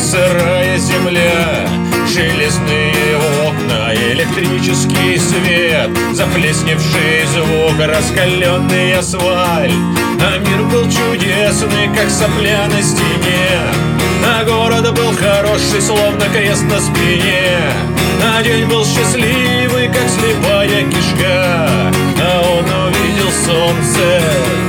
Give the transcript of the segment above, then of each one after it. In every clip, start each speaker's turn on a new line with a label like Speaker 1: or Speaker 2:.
Speaker 1: сырая земля, железные окна, электрический свет, заплесневший звук, раскаленный асфальт. А мир был чудесный, как сопля на стене, а город был хороший, словно крест на спине. А день был счастливый, как слепая кишка, а он увидел солнце.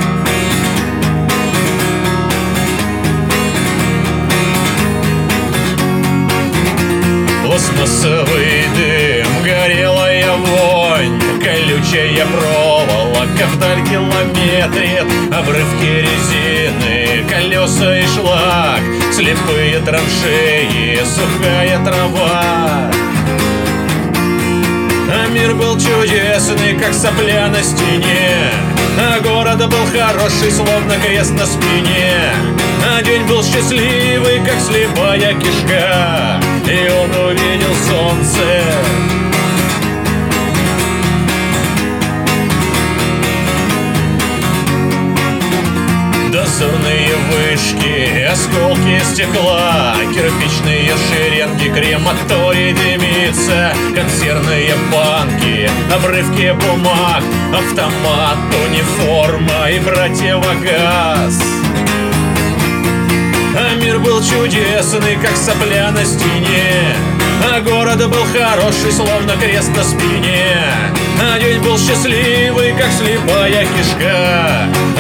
Speaker 1: Пластмассовый дым, горелая вонь, колючая проволока вдаль километрит, обрывки резины, колеса и шлак, слепые траншеи, сухая трава. А мир был чудесный, как сопля на стене, а город был хороший, словно крест на спине. А день был счастливый, как слепая кишка, и он увидел солнце. Дозорные вышки, осколки стекла, кирпичные шеренги, крематорий дымится, консервные банки, обрывки бумаг, автомат, униформа и противогаз. А мир был чудесный, как сопля на стене, а город был хороший, словно крест на спине. А день был счастливый, как слепая кишка,